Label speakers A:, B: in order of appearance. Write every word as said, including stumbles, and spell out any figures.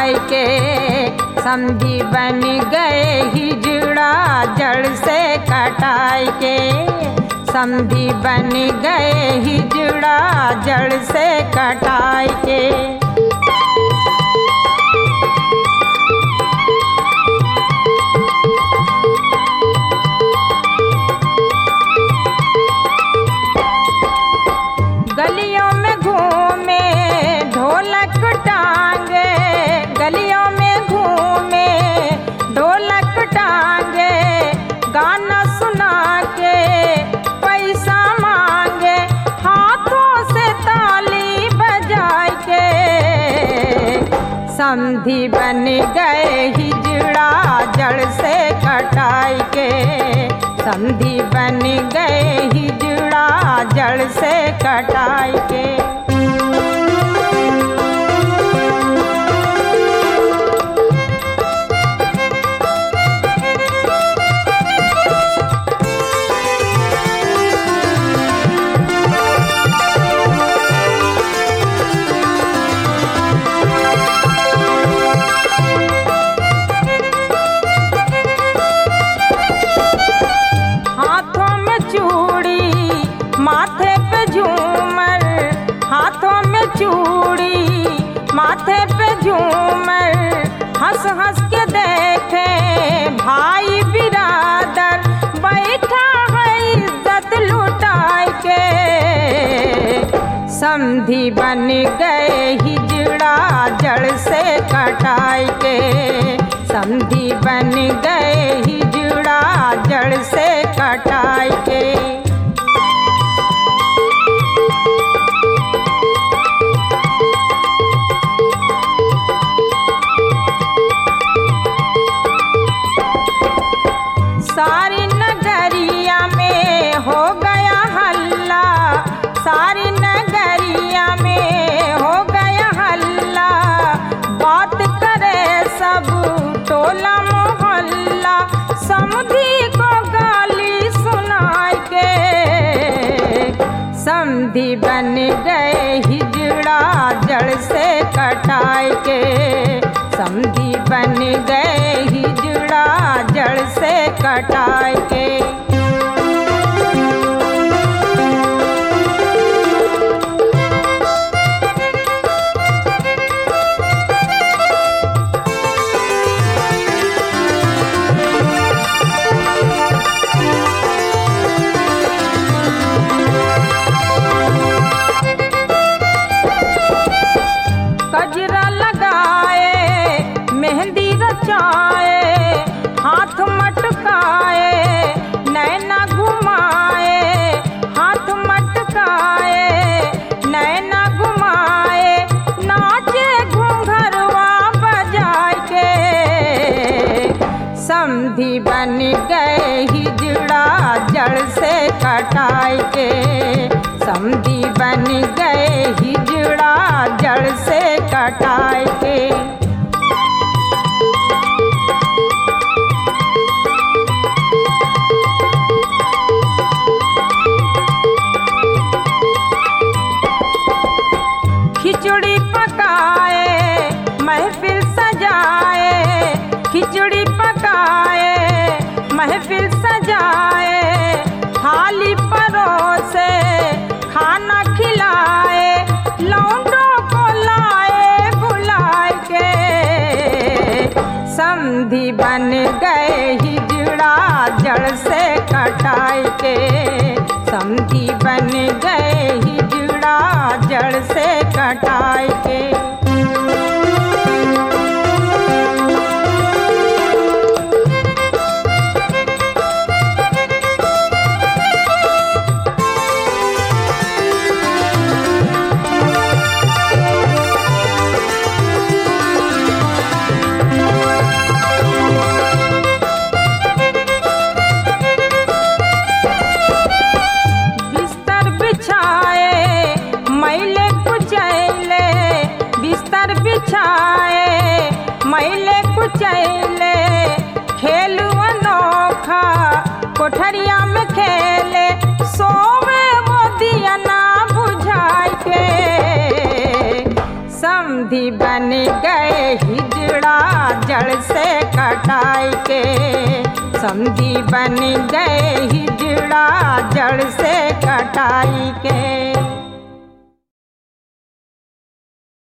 A: कटाई के, समधी बन गए हिजड़ा जड़ से कटाई के, समधी बन गए हिजड़ा जड़ से कटाई के। गलियों में घूमे ढोलक टांगे, गलियों में घूमे ढोलक टांगे, गाना सुना के पैसा मांगे, हाथों से ताली बजाए के, समधी बन गए हिजड़ा जड़ से कटाई के, समधी बन गए हिजड़ा जड़ से कटाई के। हाथों में चूड़ी माथे पे झूमर, हाथों में चूड़ी माथे पे झूमर, हंस हंस के देखे भाई बिरादर, बैठा है इज्जत लुटाए के, समधी बन गए हिजड़ा जड़ से कटाई के, समधी बन गए हिजड़ा जड़ से कटाई के। सारी नगरिया में हो गया हल्ला, सारी नगरिया में हो गया हल्ला, बात करे सब टोला मोहल्ला, समधी को गाली सुनाए के, समधी बन गए हिजड़ा जड़ से कटाई के, समधी बन गए हिजड़ा जड़ से कटाई के। गजरा लगाए मेहंदी रचाए, हाथ मटकाए नैना घुमाए, हाथ मटकाए नैना घुमाए, नाचे घूंघरवा बजाए के, समधी बन गए हिजड़ा जड़ से कटाई के, समधी बन गए हिजड़ा जड़ से कटाई के। खिचड़ी पकाए महफिल सजाए, खिचड़ी पकाए महफिल सजाए, थाली परोसे खाना खिलाए, लौंडों को लाए बुलाए के, समधी बन गए हिजड़ा जड़ से कटाई के, समधी बन गए हिजड़ा जड़ से कटाई के। बिस्तर बिछाए मैले कुचैले, बिस्तर बिछाए मैले कुचैले, खेल अनोखा कोठरिया में खेले, सोवे वो दिया ना बुझाए के, सम समधी बन गए हिजड़ा जड़ से कटाई के, समधी बन गए हिजड़ा जड़ से कटाई के।